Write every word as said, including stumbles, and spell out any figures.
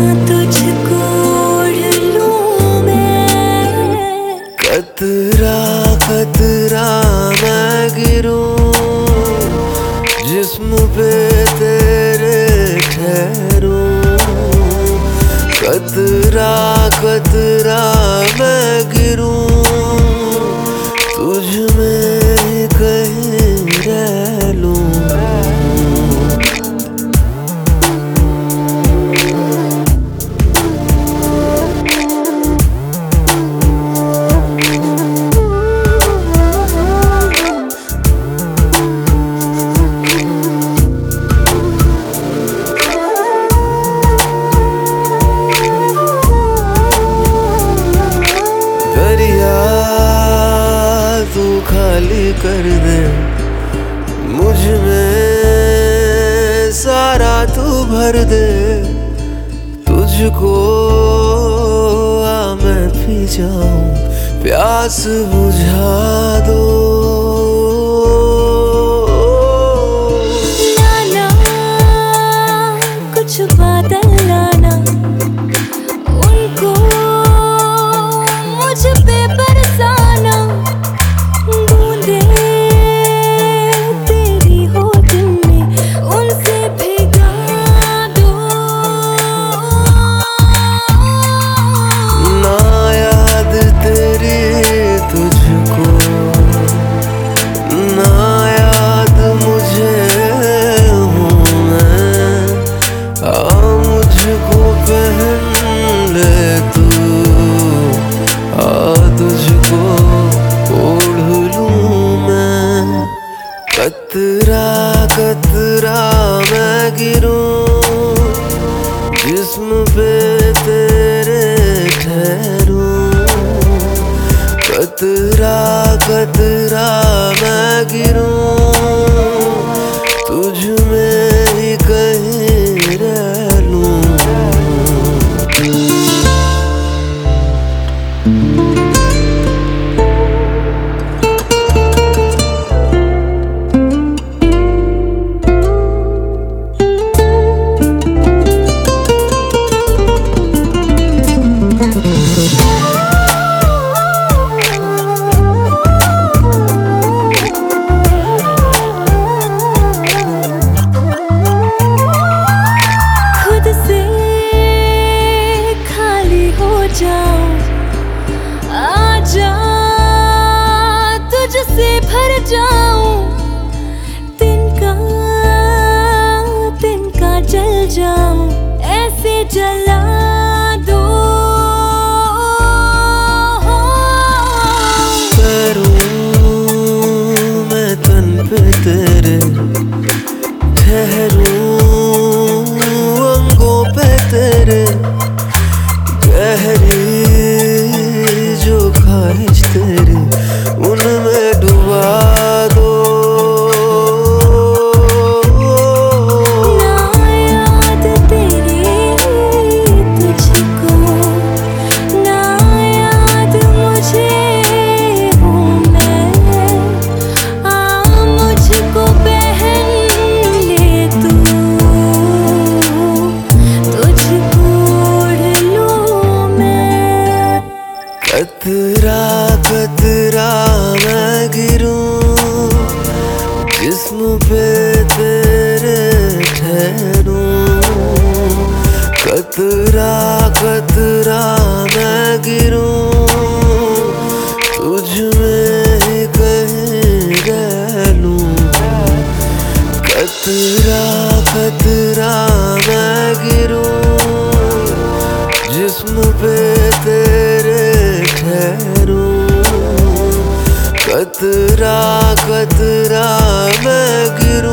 तुझको ओढ़ लूं मैं, कतरा कतरा मैं गिरूं, जिस्म पे तेरे ठहरूं। कतरा कतरा मैं गिरूं, तुझ में ही कहीं रह लूं। तू खाली कर दे मुझ में, सारा तू भर दे। तुझको आ मैं पी जाऊं, प्यास बुझा दो। लाना कुछ बादल लाना, उनको मुझ पे बरसाना। बूंदे तेरी हो दिल में, उनसे भिगा दो। ना याद तेरी तुझको, ना याद मुझे हूँ मैं। आ मुझको पहन ले तू, आ तुझको ओढ़ लूं मैं। कतरा कतरा मैं गिरूं, जिस्म पे तेरे ठहरूं। कतरा कतरा मैं गिरूं, तुझ में ही कहीं रह लूं। आजा तुझसे भर जाऊं, तिनका तिनका जल जाऊं, ऐसे जला दो। करूं मैं तन पे तेरे, ठहरूं अंगों पे तेरे। गहरी जो ख्वाहिश तेरी, उनमें डुबा दो। ना याद तेरी तुझको, ना याद मुझे हूँ मैं। आ मुझको पहन ले तू, तुझको ओढ़ लूं मैं। कतरा कतरा मैं गिरूं, जिस्म पे तेरे ठहरूं। कतरा कतरा मैं गिरूं, तुझ में ही कहीं रह लूं। कतरा कतरा मैं गिरूं, जिस्म पे तेरे ठहरूं। कतरा कतरा मैं गिरूं,